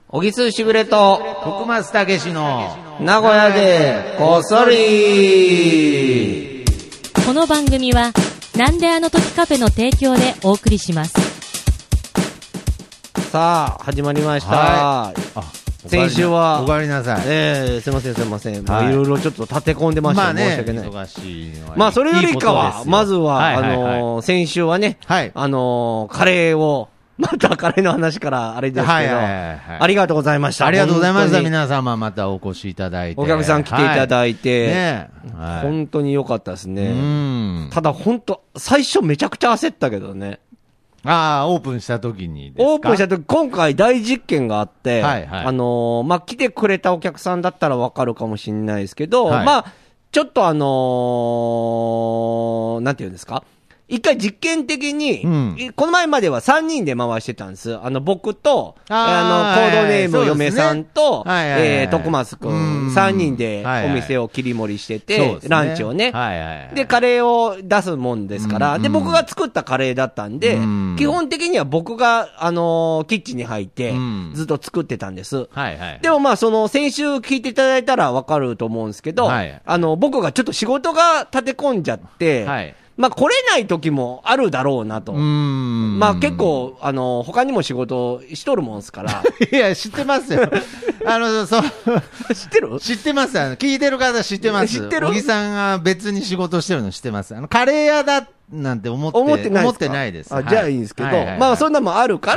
小木須しぐれと徳松たけしの名古屋でこっそり。 この番組はなんであの時カフェの提供でお送りします。 さあ始まりました、 はい、 先週はおかわりなさい。 すいません、 はい、 いろいろちょっと立て込んでました、 まあね、 申し訳ない。 忙しいのはまあそれよりかはまずは、 はい先週はね、 はい、 カレーをまたカレーの話からあれですけど、ありがとうございました。 ありがとうございました。皆様またお越しいただいて、 お客さん来ていただいて、 ね、 本当に良かったですね。ただ本当最初めちゃくちゃ焦ったけどね。 ああ、オープンした時にですか？ オープンした時、今回大実験があって、 はいはい、 まあ、来てくれたお客さんだったらわかるかもしれないですけど、はい、まあ、ちょっとなんていうんですか？一回実験的に、この前までは3人で回してたんです。僕と、コードネーム嫁さんと、徳松くん、3人でお店を切り盛りしてて、ランチをね。で、カレーを出すもんですから、で、僕が作ったカレーだったんで、基本的には僕が、キッチンに入って、ずっと作ってたんです。でもまあ、先週聞いていただいたらわかると思うんですけど、僕がちょっと仕事が立て込んじゃって、まあ来れない時もあるだろうなと。まあ結構、他にも仕事しとるもんすから。 いや、知ってますよ。 知ってる？ 知ってます。聞いてる方知ってます。 知ってる？ 小木さんが別に仕事してるの知ってます。カレー屋だなんて思ってないです。 じゃあいいんですけど、まあそんなもあるから、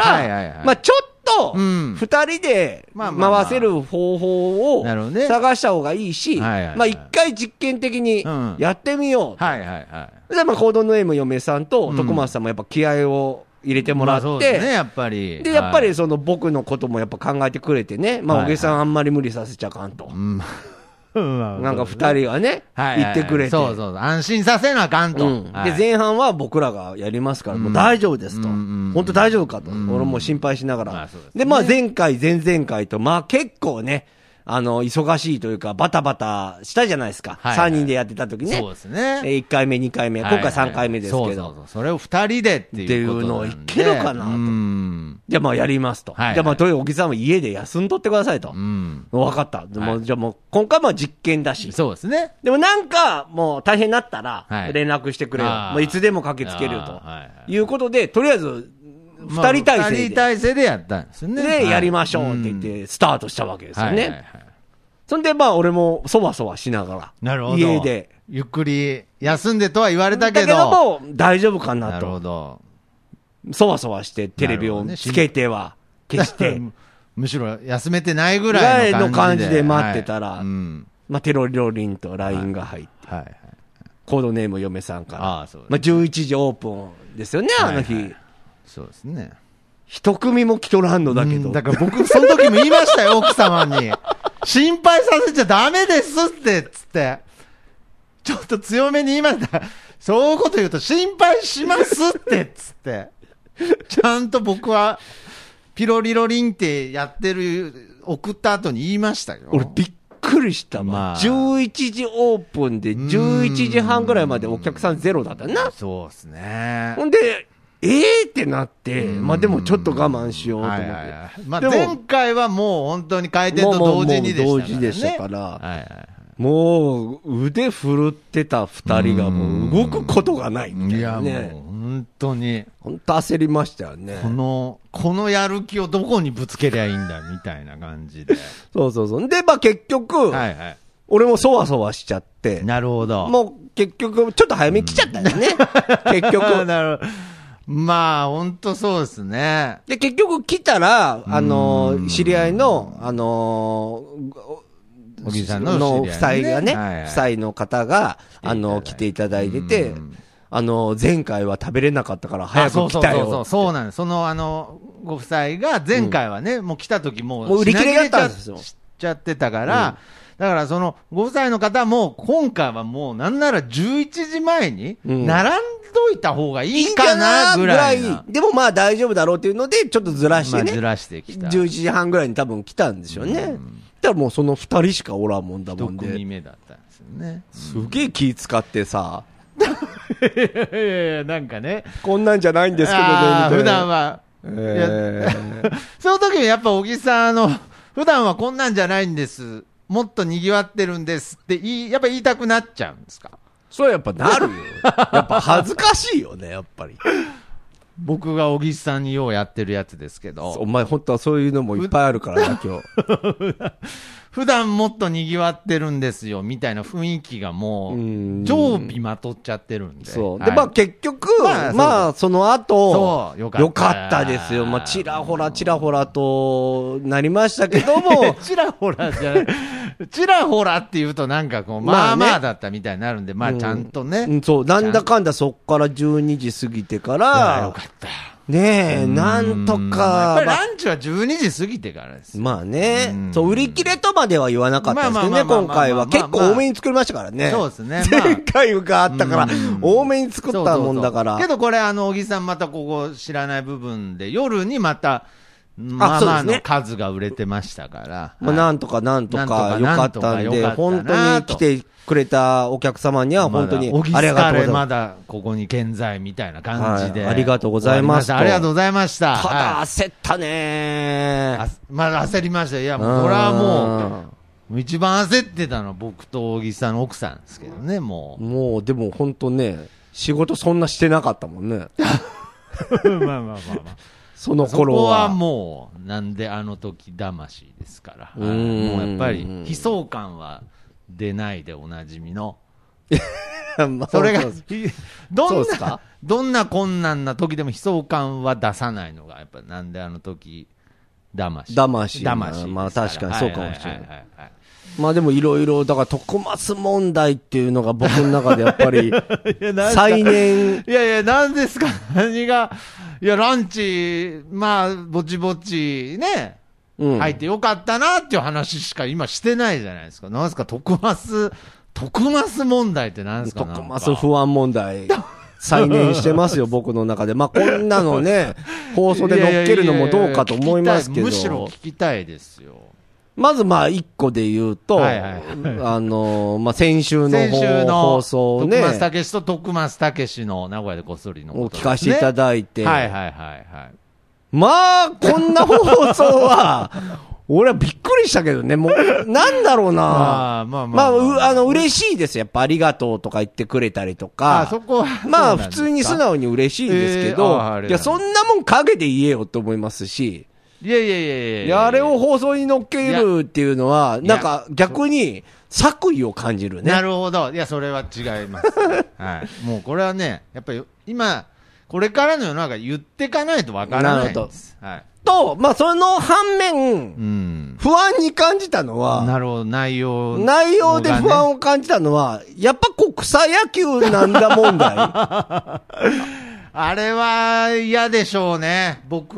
まあちょっと、二人で回せる方法を探した方がいいし、まあ一回実験的にやってみよう。で、まあ、コードネーム嫁さんと徳松さんもやっぱ気合を入れてもらって、 そうですね、やっぱり。 で、やっぱり僕のこともやっぱ考えてくれてね、まあ、小木さんあんまり無理させちゃかんと。なんか二人がね、言ってくれて。 そう、安心させなあかんと。 で、前半は僕らがやりますから、もう大丈夫ですと。本当大丈夫かと。俺も心配しながら。で、まあ、前回、前々回と、まあ、結構ね、忙しいというか、バタバタしたじゃないですか。3人でやってた時ね。 そうですね。 1回目、2回目、今回3回目ですけど。 それを2人でっていうのをいけるかなと。じゃあまあやりますと。じゃあまあとにかく小木さんは家で休んどってくださいと。分かった。じゃあもう今回も実験だし。 そうですね。 でもなんかもう大変になったら連絡してくれよ。もういつでも駆けつけるよと。いうことで、とりあえず、二人体制でやったんですね。 で、やりましょうって言って、スタートしたわけですよね。そんで、まあ、俺も、そわそわしながら。 なるほど。 家で。 ゆっくり、休んでとは言われたけど。 だけども、大丈夫かなと。 なるほど。 そわそわして、テレビをつけては、消して。 むしろ、休めてないぐらいの感じで待ってたら、まあ、テロリロリンと LINE が入って。コードネーム嫁さんから。まあ、11時オープンですよね、あの日。 そうですね。 一組も来とらんのだけど。 だから僕、その時も言いましたよ、奥様に。心配させちゃダメですって、つって。ちょっと強めに言いました。そういうこと言うと心配しますって、つって。ちゃんと僕は、ピロリロリンってやってる、送った後に言いましたよ。 俺びっくりしたわ。11時オープンで、11時半ぐらいまでお客さんゼロだったな。 そうですね。 ほんで、ってなって、まあでもちょっと我慢しようと思って。 まあ前回はもう本当に開店と同時にでしたからね。 同時でしたから、もう腕振るってた二人がもう動くことがないみたいなね。 いやもう本当に。 本当焦りましたよね。 このやる気をどこにぶつけりゃいいんだみたいな感じで。 そう。で、まあ結局、俺もそわそわしちゃって。 なるほど。 もう結局、ちょっと早めに来ちゃったよね。結局。 なるほど。まあ、ほんとそうですね。 で、結局来たら、知り合いの、 小木さんの夫妻がね、夫妻の方が、来ていただいてて、前回は食べれなかったから早く来たよ。 そうなんです。ご夫妻が前回はね、もう来た時もう売り切れだったんですよ。 しちゃってたから、だからご夫妻の方も、今回はもうなんなら11時前に、並んどいた方がいいかな、ぐらい。 でもまあ大丈夫だろうっていうので、ちょっとずらしてね。 ずらしてきた。 11時半ぐらいに多分来たんでしょうね。だからもうその2人しかおらんもんだもんで。 1組目だったんですよね。 すげえ気使ってさ。 いやなんかね。 こんなんじゃないんですけどね、みたいな。 普段は、 その時にやっぱ小木さん、普段はこんなんじゃないんです。もっと賑わってるんですってやっぱ言いたくなっちゃうんですか？ それやっぱなるよ。やっぱ恥ずかしいよね、やっぱり。 僕が小木さんにようやってるやつですけど。 お前本当はそういうのもいっぱいあるからな、今日。 普段もっと賑わってるんですよ、みたいな雰囲気がもう、常備まとっちゃってるんで。 そう。で、まあ結局、まあその後、よかったですよ。まあちらほらとなりましたけども。 ちらほらじゃない。ちらほらって言うとなんかこう、まあまあだったみたいになるんで、まあちゃんとね。 そう、なんだかんだそっから12時過ぎてから、 よかった。 ねえ、なんとか。 やっぱりランチは12時過ぎてからです。 まあね。そう、売り切れとまでは言わなかったですけどね、今回は。結構多めに作りましたからね。 そうですね。 前回があったから、多めに作ったもんだから。 けどこれ、小木さんまたここ知らない部分で、夜にまた、まあまあの数が売れてましたから。 まあなんとかよかったんで、本当に来てくれたお客様には本当にありがとうございます。まだここに健在みたいな感じで。 ありがとうございました。 ありがとうございました。 ただ焦ったね。 まだ焦りました。いや、もうこれはもう、一番焦ってたのは僕と小木さんの奥さんですけどね、もう。 もう、でも本当ね、仕事そんなしてなかったもんね。 まあ。 その頃は。 そこはもう、なんであの時魂ですから。もうやっぱり、悲壮感は出ないでおなじみの。それが、どんな困難な時でも悲壮感は出さないのが、やっぱなんであの時魂。 まあ確かにそうかもしれない。まあでもいろいろ、だから徳増問題っていうのが僕の中でやっぱり、再燃。 いや、何ですか何が、いや、ランチ、まあ、ぼちぼち、ね、入ってよかったなっていう話しか今してないじゃないですか。なんですか、徳増問題って何ですか？ 徳増不安問題。再燃してますよ、僕の中で。まあ、こんなのね、放送で乗っけるのもどうかと思いますけど。 むしろ聞きたいですよ。 まずまあ一個で言うと、まあ先週の放送ね。 徳増たけしと徳増たけしの名古屋でこっそりのことを聞かせていただいて。 はい。 まあ、こんな放送は、俺はびっくりしたけどね、もう、なんだろうな。まあ、嬉しいです。やっぱありがとうとか言ってくれたりとか。 そこは。 まあ、普通に素直に嬉しいんですけど、いや、そんなもん陰で言えよと思いますし。 いや、 あれを放送に乗っけるっていうのは、なんか逆に作為を感じるね。 なるほど。いや、それは違います。はい。もうこれはね、やっぱり今、これからの世の中言っていかないとわからないんです。はい。と、 まあその反面、不安に感じたのは、 なるほど、内容で不安を感じたのは、やっぱ草野球なんだ問題。 あれは嫌でしょうね。僕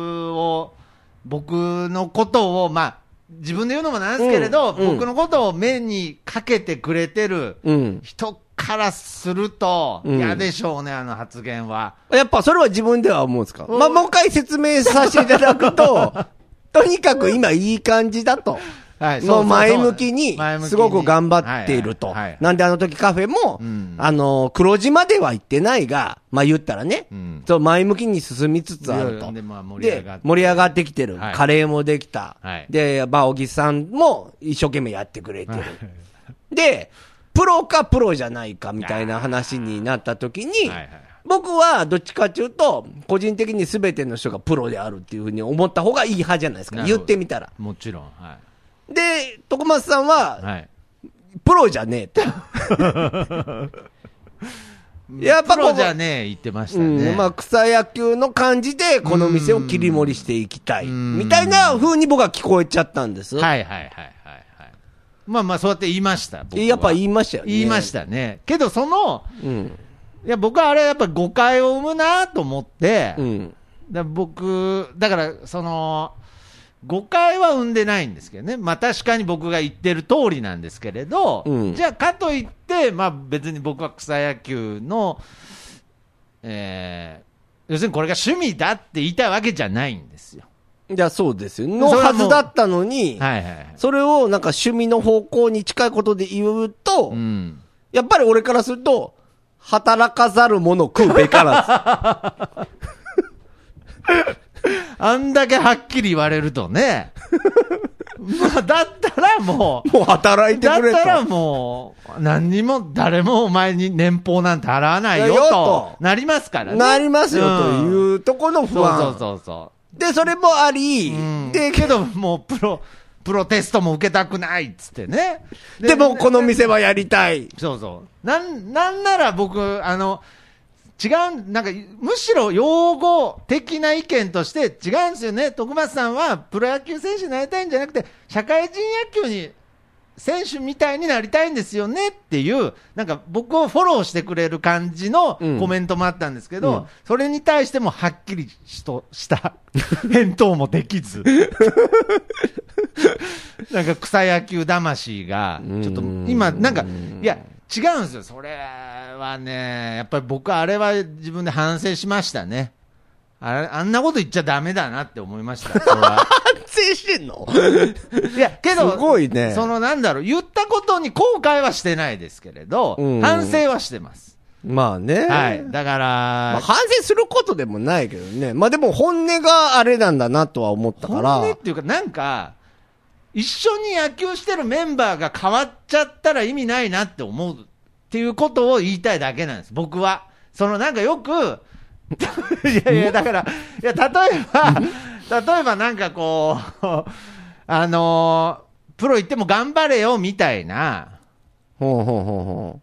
のことを、まあ、自分で言うのもなんですけれど、僕のことを目にかけてくれてる人からすると嫌でしょうね、あの発言は。 やっぱそれは自分では思うんですか？まあ、もう一回説明させていただくと、とにかく今いい感じだと。はい、もう前向きに、すごく頑張っていると。なんであの時カフェも、黒字までは行ってないが、まあ言ったらね、前向きに進みつつあると。で、盛り上がってきてる。カレーもできた。で、小木さんも一生懸命やってくれてる。で、プロかプロじゃないかみたいな話になった時に、僕はどっちかっていうと、個人的に全ての人がプロであるっていうふうに思った方がいい派じゃないですか。言ってみたら。 もちろん。 で、徳松さんは、プロじゃねえと。 やっぱプロじゃねえ言ってましたね。 まあ草野球の感じでこの店を切り盛りしていきたい。みたいな風に僕は聞こえちゃったんです。 はい。まあそうやって言いました。 やっぱ言いましたよね。 言いましたね。けどいや僕はあれやっぱ誤解を生むなと思って、だから誤解は生んでないんですけどね。まあ確かに僕が言ってる通りなんですけれど、じゃあかといって、まあ別に僕は草野球の、要するにこれが趣味だって言いたいわけじゃないんですよ。 いや、そうですよ。のはずだったのに、それをなんか趣味の方向に近いことで言うと、やっぱり俺からすると、働かざる者食うべからず。 あんだけはっきり言われるとね。まあ、だったらもう。 もう働いてくれと。 だったらもう、何にも、誰もお前に年俸なんて払わないよと、なりますからね。 なりますよ、というところの不安。 そう。 で、それもあり、 で、けどもうプロテストも受けたくないっつってね。 でもこの店はやりたい。 そう。なんなら僕、違う、なんか、むしろ用語的な意見として違うんですよね。徳松さんはプロ野球選手になりたいんじゃなくて、社会人野球に、選手みたいになりたいんですよねっていう、なんか僕をフォローしてくれる感じのコメントもあったんですけど、それに対してもはっきりした返答もできず。なんか草野球魂が、ちょっと今、なんか、いや、違うんですよ。それはね、やっぱり僕はあれは自分で反省しましたね。あんなこと言っちゃダメだなって思いました。それは反省してんの？ いや、けど、 すごいね。 なんだろう、言ったことに後悔はしてないですけれど、反省はしてます。 まあね。 はい。だから、 まあ、反省することでもないけどね。まあでも本音があれなんだなとは思ったから。 本音っていうか、なんか、一緒に野球してるメンバーが変わっちゃったら意味ないなって思うっていうことを言いたいだけなんです、僕は。なんかよく、いや、だから、いや、例えばなんかこう、プロ行っても頑張れよみたいな。 今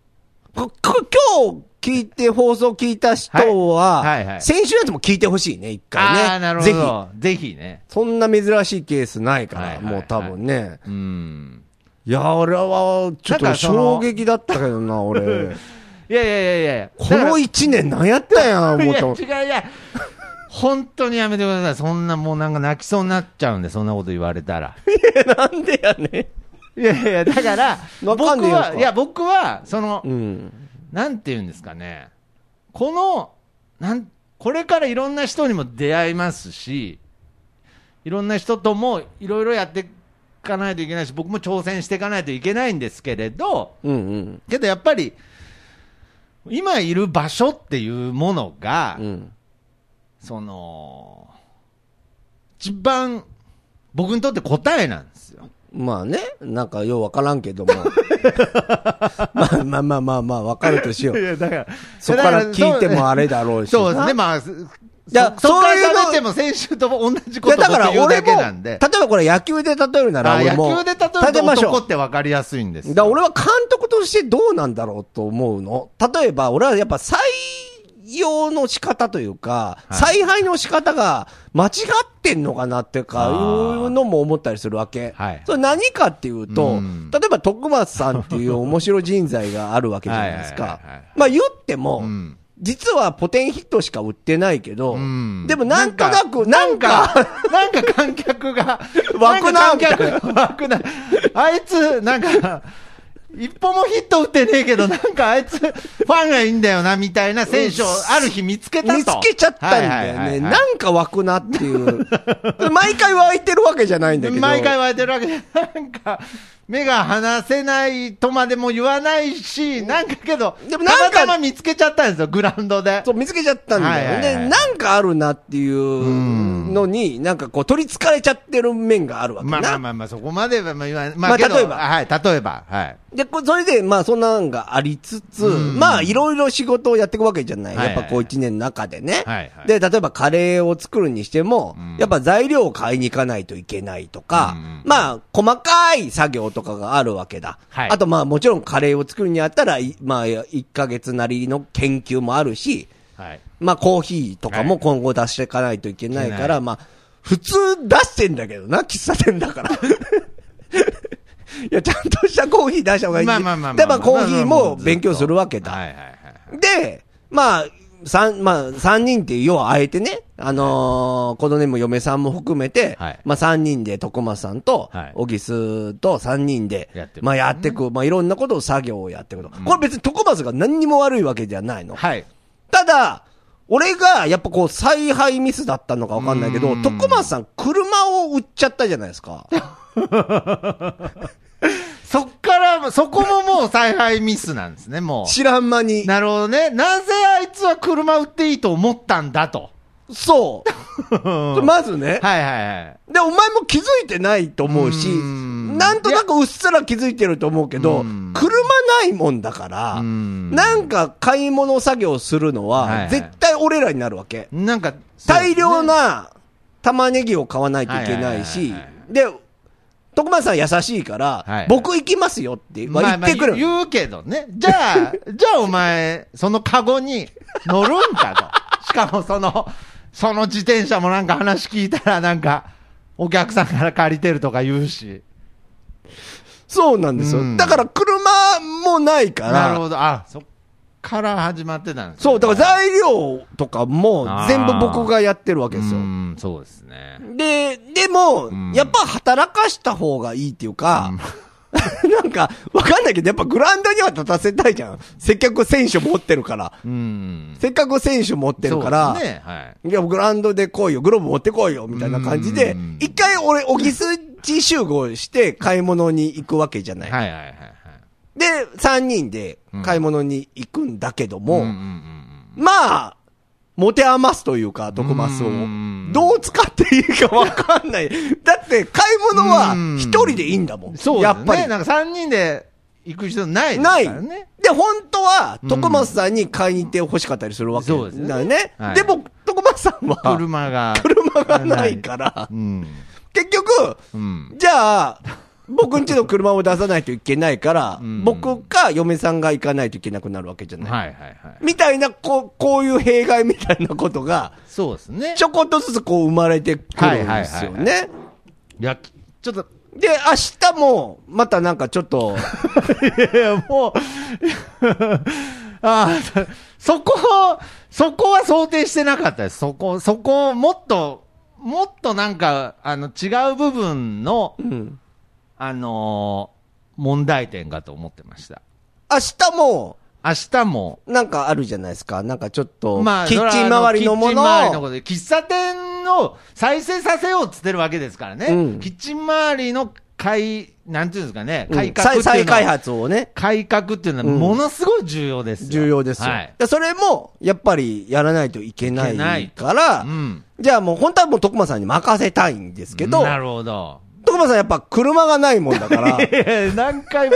日放送聞いた人は、先週のやつも聞いてほしいね、一回ね。 ああ、なるほど。ぜひね。 そんな珍しいケースないから、もう多分ね。いや、俺は、ちょっと衝撃だったけどな、俺。 いや。 この1年何やったんや、思った。 いや。本当にやめてください。そんなもうなんか泣きそうになっちゃうんで、そんなこと言われたら。 いや、なんでやねん。いや、だから、僕は、なんて言うんですかね。これからいろんな人にも出会いますし、いろんな人ともいろいろやっていかないといけないし、僕も挑戦していかないといけないんですけれど、けどやっぱり、今いる場所っていうものが、一番僕にとって答えなんですよ。 まあね、なんかようわからんけども。まあ、わかるとしよう。 いや、だから、 そこから聞いてもあれだろうし。 そうですね、まあ、そういうのでも先週と同じことを言うだけなんで。 例えばこれ野球で例えるなら、 野球で例えると男って分かりやすいんですよ。 だから俺は監督としてどうなんだろうと思うの。例えば俺はやっぱ採用の仕方というか、采配の仕方が間違ってんのかなっていうか、いうのも思ったりするわけ。それ何かっていうと、例えば徳松さんっていう面白人材があるわけじゃないですか。まあ言っても、実はポテンヒットしか売ってないけど、でもなんとなく、なんか観客が、 湧くな、 あいつ、なんか、一歩もヒット打ってねえけど、なんかあいつ、ファンがいいんだよな、みたいな選手をある日見つけたと。 見つけちゃったんだよね。なんか湧くなっていう。毎回湧いてるわけじゃないんだけど。 毎回湧いてるわけじゃなんか、目が離せないとまでも言わないし、なんかけど、でもたまたま見つけちゃったんですよ、グラウンドで。 そう、見つけちゃったんだよ。で、なんかあるなっていうのに、なんかこう、取り憑かれちゃってる面があるわけな。 まあ、そこまでは言わない。まあ、例えば。はい、例えば。はい。 で、それで、まあ、そんなのがありつつ、まあ、いろいろ仕事をやっていくわけじゃない。やっぱこう一年の中でね。で、例えばカレーを作るにしても、やっぱ材料を買いに行かないといけないとか、まあ、細かい作業とかがあるわけだ。あと、まあ、もちろんカレーを作るにあったら、まあ、1ヶ月なりの研究もあるし、まあ、コーヒーとかも今後出していかないといけないから、まあ、普通出してんだけどな、喫茶店だから。いや、ちゃんとしたコーヒー出した方がいい。で、まあ、コーヒーも勉強するわけだ。で、まあ、3人っていう、要はあえてね、コードネーム嫁さんも含めて、まあ3人で徳松さんと、小木須と3人で、まあやっていく、まあいろんなことを作業をやっていくと。これ別に徳松が何にも悪いわけじゃないの。ただ、俺がやっぱこう采配ミスだったのかわかんないけど、徳松さん車を売っちゃったじゃないですか。 そこももう采配ミスなんですね、もう。 知らん間に。 なるほどね。なぜあいつは車売っていいと思ったんだと。 そう。まずね。 はいはいはい。 で、お前も気づいてないと思うし、なんとなくうっすら気づいてると思うけど、車ないもんだから、なんか買い物作業するのは、絶対俺らになるわけ。 なんか、 大量な玉ねぎを買わないといけないし、で、徳松さん優しいから、僕行きますよって言ってくる。 言うけどね。じゃあお前、そのカゴに乗るんかと。しかもその自転車もなんか話聞いたらなんか、お客さんから借りてるとか言うし。 そうなんですよ。だから車もないから。 なるほど。あ、そっから始まってたんですね。 そう、だから材料とかも全部僕がやってるわけですよ。 そうですね。 でも、やっぱ働かした方がいいっていうか、なんか、わかんないけど、やっぱグラウンドには立たせたいじゃん。せっかく選手持ってるから。せっかく選手持ってるから、ね、いや、グラウンドで来いよ、グローブ持ってこいよ、みたいな感じで、一回俺、小木筋集合して買い物に行くわけじゃない。で、3人で買い物に行くんだけども、まあ、持て余すというか、徳松を。どう使っていいかわかんない。だって、買い物は一人でいいんだもん。 そう、ね、やっぱり。なんか3人で行く人ないですからね。ない。 で、本当は、徳松さんに買いに行って欲しかったりするわけだよね。そうですね。でも、徳松さんは、車がないから、結局、じゃあ、僕ん家の車を出さないといけないから、僕か嫁さんが行かないといけなくなるわけじゃない。みたいな、こういう弊害みたいなことが、 そうですね。 ちょこっとずつこう生まれてくるんですよね。 いや、ちょっと。 で、明日も、またなんかちょっと。 いや、もう、そこは想定してなかったです。そこをもっとなんか、違う部分の、問題点かと思ってました。 明日も、 なんかあるじゃないですか。なんかちょっと、キッチン周りのものを。キッチン周りのことで、 喫茶店を再生させようっつってるわけですからね。キッチン周りのなんていうんですかね、改革っていうのは、 再開発をね。 改革っていうのはものすごい重要ですよ。 重要ですよ。それも、やっぱりやらないといけないから、じゃあもう本当はもう徳間さんに任せたいんですけど。 なるほど。 徳間さんやっぱ車がないもんだから。 何回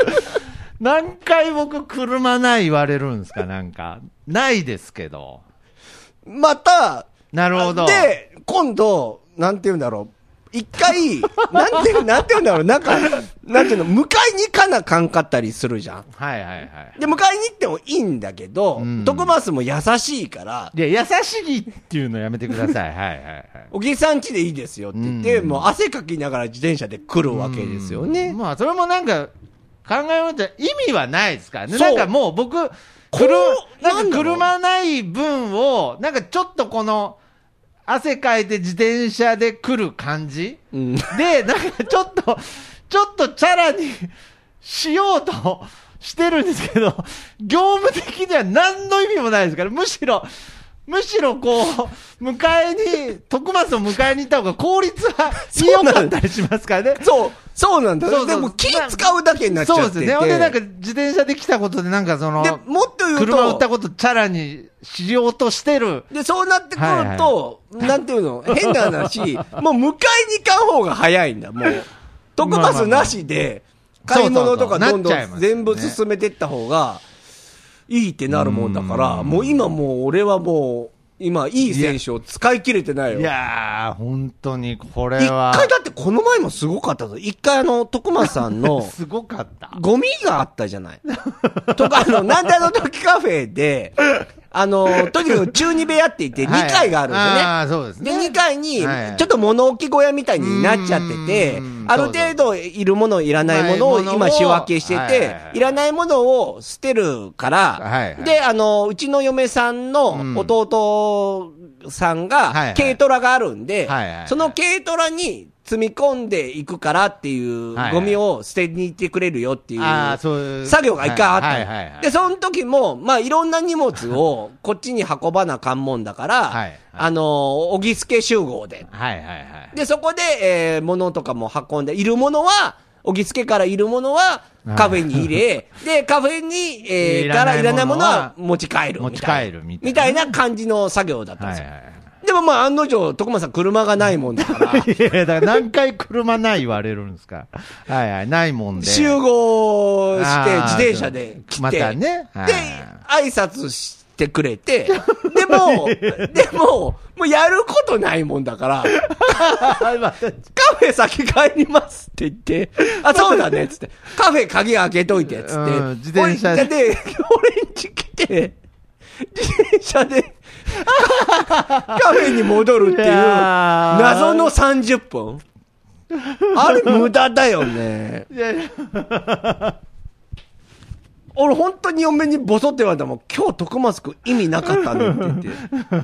僕車ない言われるんですか、なんか。ないですけど。 また、 なるほど。 で、今度、なんて言うんだろう。一回、なんて言うんだろう。なんていうの、迎えに行かなかんかったりするじゃん。で、迎えに行ってもいいんだけど、徳松も優しいから。 いや、優しいっていうのやめてください。 小木さん家でいいですよって言って、もう汗かきながら自転車で来るわけですよね。 まあ、それもなんか、考えようと意味はないですからね。なんかもう僕、なんか車ない分を、なんかちょっとこの、汗かいて自転車で来る感じ、で、なんかちょっとチャラにしようとしてるんですけど、業務的には何の意味もないですから、むしろこう、徳松を迎えに行った方が効率は良かったりしますからね。 そうなんだ。でも気使うだけになっちゃってて。 そうですね。で、なんか自転車で来たことで、なんかもっと言うと、車売ったことチャラにしようとしてる。 で、そうなってくると、なんていうの、変な話、もう迎えに行かん方が早いんだ、もう。徳松なしで、買い物とかどんどん全部進めていった方が、いいってなるもんだから、もう俺はもう、今、いい選手を使い切れてないよ。 いやー、本当に、これは。 一回だってこの前もすごかったぞ。一回徳松さんの、 すごかった。 ゴミがあったじゃない。とか、なんで時カフェで、とにかく中2部屋って言って2階があるんですよね。 そうですね。 で、2階に、ちょっと物置小屋みたいになっちゃってて、ある程度いるもの、いらないものを今仕分けしてて、いらないものを捨てるから、で、うちの嫁さんの弟さんが、軽トラがあるんで、その軽トラに積み込んでいくからっていうゴミを捨てに行ってくれるよっていう作業が一回あった。で、その時も、まあいろんな荷物をこっちに運ばなかんもんだから、小木助集合で。で、そこで、物とかも運んで、いるものは、小木助からいるものはカフェに入れ、で、カフェに、からいらないものは持ち帰る。みたいな感じの作業だったんですよ。 でもまあ、案の定、徳間さん車がないもんだから。 いや、だから何回車ない言われるんですか。はいはい、ないもんで。 集合して、自転車で来て。 またね。 で、挨拶してくれて、でも、もうやることないもんだから、カフェ先帰りますって言って、あ、そうだね、つって。カフェ鍵開けといて、つって。 自転車で。 俺ん家来て、自転車で、カフェに戻るっていう、謎の30分。あれ無駄だよね。いやいや俺本当に嫁にボソって言われたもん、今日徳松くん意味なかったねって言って。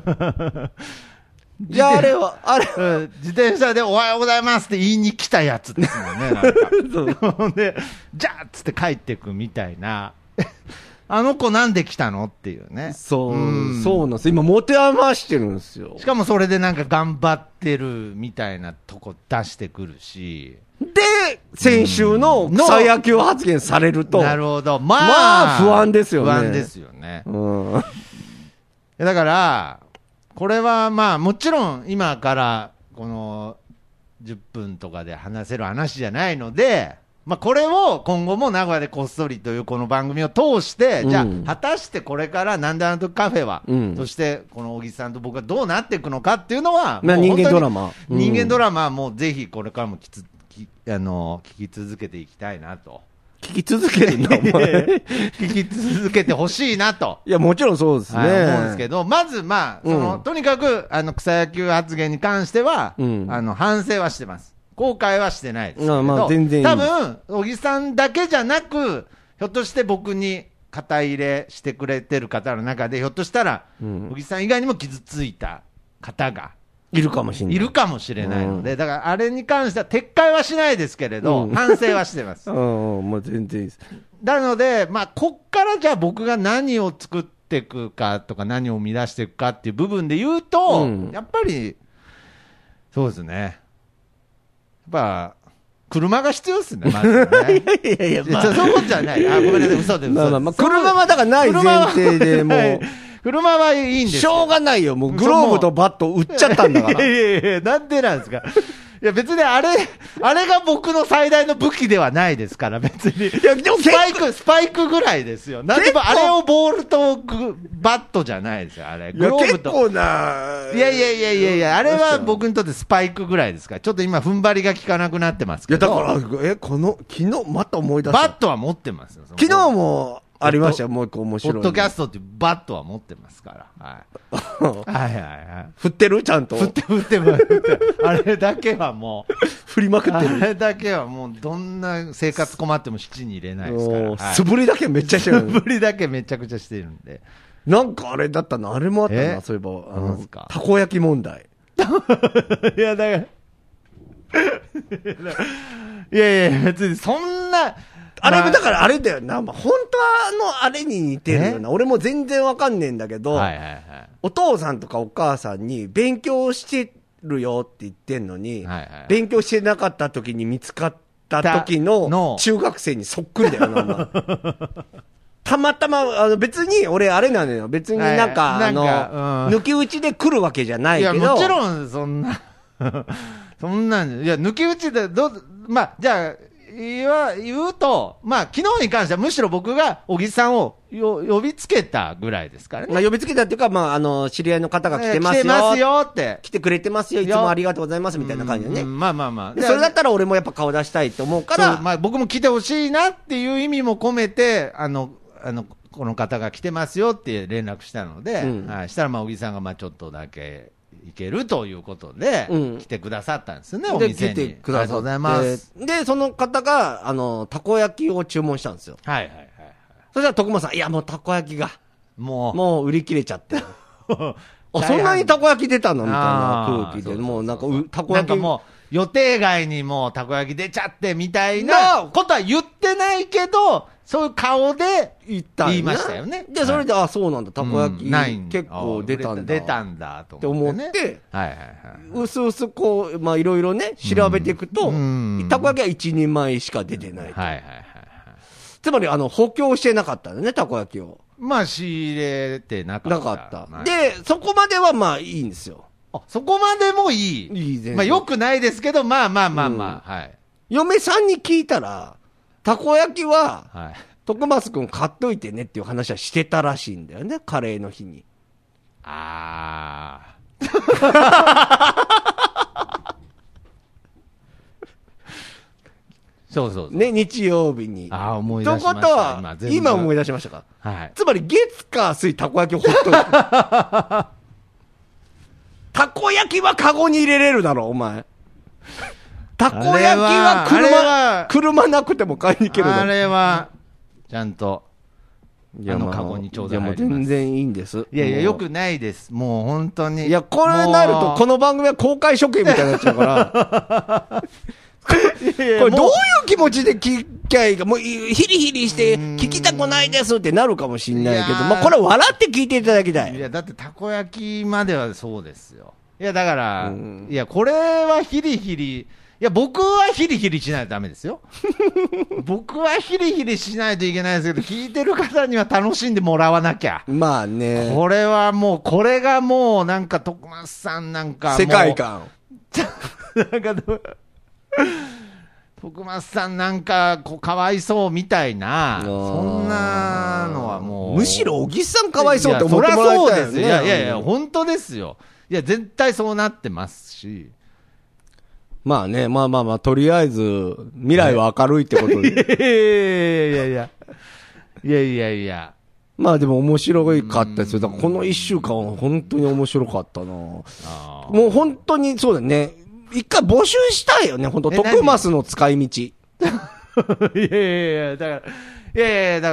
じゃああれ、 自転車でおはようございますって言いに来たやつですもんね、なんか。で、じゃあっつって帰ってくみたいな。あの子なんで来たのっていうね。 そうなんです。今持て余してるんですよ。 しかもそれでなんか頑張ってるみたいなとこ出してくるし。 で、先週の草野球発言されると。 なるほど。 まあ、不安ですよね。 不安ですよね。だから、これはまあ、もちろん今からこの10分とかで話せる話じゃないので、まあ、これを今後も名古屋でこっそりというこの番組を通して、じゃあ、果たしてこれからなんであの時カフェは、そしてこの小木さんと僕がどうなっていくのかっていうのは、 人間ドラマ。 人間ドラマはもうぜひこれからも聞き続けていきたいなと。 聞き続けるんだ、お前。 聞き続けてほしいなと。 いや、もちろんそうですね。 思うんですけど、まず、まあ、とにかく、草野球発言に関しては、反省はしてます。後悔はしてないですけど、 まあ全然いい多分、小木さんだけじゃなく、ひょっとして僕に肩入れしてくれてる方の中で、ひょっとしたら、小木さん以外にも傷ついた方が、 いるかもしれない。 いるかもしれないので、だからあれに関しては撤回はしないですけれど、反省はしてます。 もう全然いいです。 なので、まあ、こっからじゃあ僕が何を作っていくかとか、何を生み出していくかっていう部分で言うと、やっぱり、そうですね。やっぱ、車が必要ですね、まずね。いや、そういうことじゃない。ごめんなさい、嘘で嘘で。 車はだからない前提でもう。 車はいいんですよ。 しょうがないよ。もうグローブとバット売っちゃったんだから。 いや、なんでなんですか。いや、別にあれが僕の最大の武器ではないですから、別に。いや、でもスパイクぐらいですよ。なんでもあれをボールとバットじゃないですよ、あれ。グローブと。 結構な。 いや、あれは僕にとってスパイクぐらいですから。ちょっと今、踏ん張りが効かなくなってますけど。 いや、だから、昨日、また思い出した。 バットは持ってますよ。 昨日も、ありましたよ、もう一個面白い。 ポッドキャストっていうバットは持ってますから。はい。 振ってるちゃんと。 振ってます。あれだけはもう。 振りまくってる。 あれだけはもう、どんな生活困っても七に入れないですから。 素振りだけめっちゃしてる。 素振りだけめちゃくちゃしてるんで。 なんかあれだったな、あれもあったな、そういえば。たこ焼き問題。 いや、だから。いや、別にそんな、 あれもだからあれだよな、本当のあれに似てるよな。俺も全然わかんねえんだけど、お父さんとかお母さんに勉強してるよって言ってんのに、勉強してなかった時に見つかった時の中学生にそっくりだよな。たまたま、別に俺あれなのよ。別になんか、抜き打ちで来るわけじゃないけど。 いや、もちろんそんな、そんなん、いや、抜き打ちでまあ、じゃあ、言うと、まあ、昨日に関してはむしろ僕が小木さんを呼びつけたぐらいですからね。 まあ、呼びつけたっていうか、まあ、知り合いの方が来てますよ。来てますよって。 来てくれてますよ。いつもありがとうございますみたいな感じでね。 まあ。 それだったら俺もやっぱ顔出したいと思うから。 まあ、僕も来てほしいなっていう意味も込めて、この方が来てますよって連絡したので、したらまあ、小木さんがまあ、ちょっとだけ、行けるということで、来てくださったんですよね、お店に。 来てくださって。ありがとうございます。で、その方が、たこ焼きを注文したんですよ。 はい。 そしたら徳間さん、いや、もうたこ焼きが、もう売り切れちゃって。そんなにたこ焼き出たのみたいな空気で、もうなんか、たこ焼き。 なんかもう、予定外にもうたこ焼き出ちゃってみたいなことは言ってないけど、そういう顔で言いましたよね。 で、それで、そうなんだ、たこ焼き結構出たんだ。 出たんだと思って。うすうすこう、まあいろいろね、調べていくと、たこ焼きは1人前しか出てない。つまり、補強してなかったんだね、たこ焼きを。 まあ、仕入れてなかった。 で、そこまではまあいいんですよ。 そこまでもいい。 いいです。 まあ、よくないですけど、まあ、はい。 嫁さんに聞いたら、たこ焼きは、 はい。 徳松くん買っといてねっていう話はしてたらしいんだよね、カレーの日に。 そうね、日曜日に。 思い出しました。 ということは、今思い出しましたか。 はい。 つまり、月火水たこ焼きをほっといて。たこ焼きはカゴに入れれるだろ、お前。たこ焼きは車なくても買いに行けるだろ。 あれは、ちゃんと、カゴにちょうど入ります。 いや、もう全然いいんです。 いや、よくないです。もう本当に。 いや、これになると、この番組は公開処刑みたいになっちゃうから。これどういう気持ちで聞きゃいいか、もうヒリヒリして聞きたくないですってなるかもしれないけど、まあこれは笑って聞いていただきたい。 いや、だってたこ焼きまではそうですよ。いや、だから、いや、これはヒリヒリ、いや、僕はヒリヒリしないとダメですよ。僕はヒリヒリしないといけないですけど、聞いてる方には楽しんでもらわなきゃ。 まあね。 これはもう、これがもう、なんか、徳松さんなんか、 世界観。 なんか、徳松さんなんか、かわいそうみたいな、そんなのはもう。 むしろ、小木さんかわいそうって思ってもらいたいよね。 いや、本当ですよ。いや、絶対そうなってますし。 まあね、まあ、とりあえず、未来は明るいってことで。いや。 まあでも面白かったですよ。だからこの一週間は本当に面白かったな。もう本当にそうだね。一回募集したいよね、本当徳マスの使い道。 いや、だから、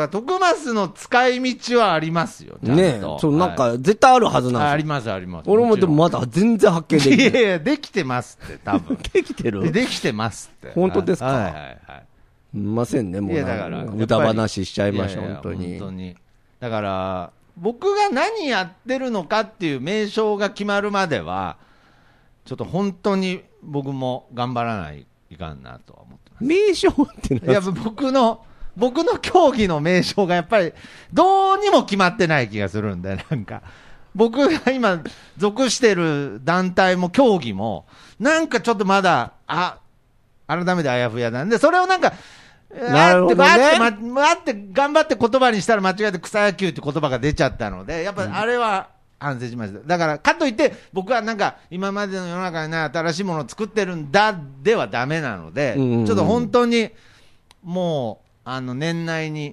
徳マスの使い道はありますよ。 ねえ、そう、なんか、絶対あるはずなんですよ。 あります。 俺もでもまだ全然発見できない。 いや、できてますって、多分。 できてる？ できてますって。 本当ですか？ はい。 すみませんね、もう。 いや、だから。 歌話しちゃいました、本当に。 本当に。だから、僕が何やってるのかっていう名称が決まるまでは、ちょっと本当に僕も頑張らないいかんなとは思ってます。 名称って何ですか？ いや、僕の競技の名称がやっぱりどうにも決まってない気がするんで、なんか僕が今属してる団体も競技もなんかちょっとまだ改めてあやふやなんで、それをなんかなるほどね。 って頑張って言葉にしたら間違えて草野球って言葉が出ちゃったので、やっぱりあれは反省しました。だからかといって僕はなんか今までの世の中にね新しいものを作ってるんだではダメなので、ちょっと本当にもう年内に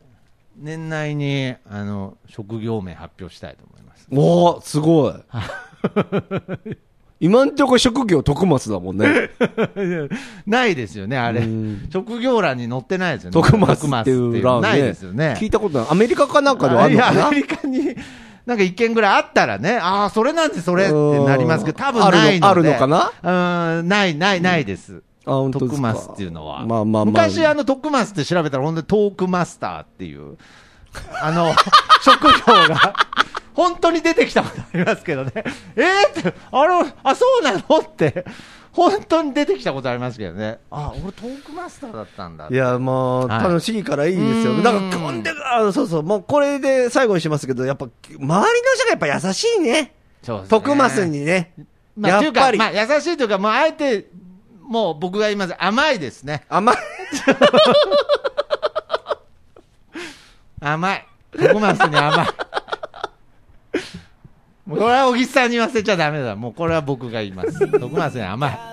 職業名発表したいと思います。 おー、すごい。今んとこ職業徳松だもんね。 ないですよね、あれ。職業欄に載ってないですよね。 徳松っていう欄ね。 ないですよね。 聞いたことない。アメリカかなんかではあるのかな？ いや、アメリカになんか一件ぐらいあったらね、それなんてそれってなりますけど、多分ないので。 あるのかな？ ないです。 本当ですか。 徳マスっていうのは。 まあ。 昔徳マスって調べたら、ほんでトークマスターっていう、職業が、本当に出てきたことありますけどね。って、そうなのって、本当に出てきたことありますけどね。俺トークマスターだったんだ。 いや、楽しいからいいですよ。だからそう、もうこれで最後にしますけど、やっぱ、周りの人がやっぱ優しいね。 そうですね。 徳マスにね。 やっぱり。優しいというか、あえて、もう僕が言います。甘いですね。 甘い。 甘い。徳マスに甘い。これは小木さんに言わせちゃダメだ。もうこれは僕が言います。徳マスに甘い。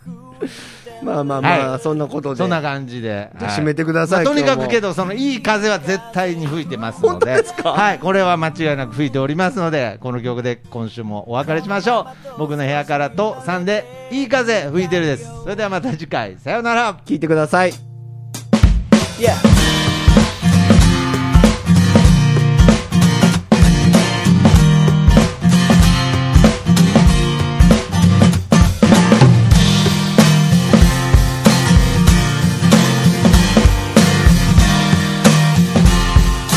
まあ、そんなことで。 そんな感じで。 じゃあ締めてください。 とにかくけど、いい風は絶対に吹いてますので。 本当ですか？ はい、これは間違いなく吹いておりますので、この曲で今週もお別れしましょう。僕の部屋からと3で、いい風吹いてるです。それではまた次回、さようなら。 聞いてください。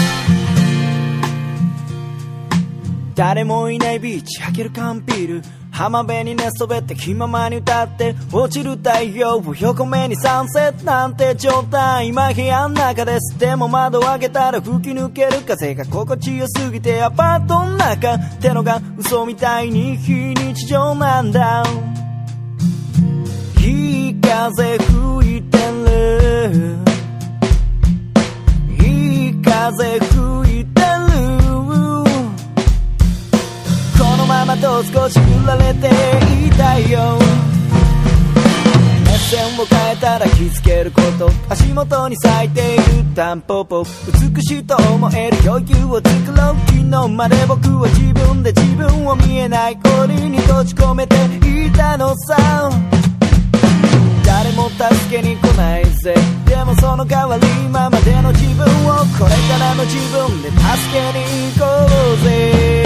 誰もいないビーチ開ける缶ビール浜辺に寝そべって気ままに歌って落ちる太陽を横目にサンセットなんて状態。今部屋の中です。でも窓を開けたら吹き抜ける風が心地よすぎてアパートの中ってのが嘘みたいに非日常なんだ。いい風吹いてる、いい風吹いてる。このままと少し振られていたいよ。目線を変えたら気づけること、足元に咲いているタンポポ。美しいと思える余裕を作ろう。昨日まで僕は自分で自分を見えない檻に閉じ込めていたのさ。誰も助けに来ないぜ。でもその代わり今までの自分をこれからの自分で助けに行こうぜ。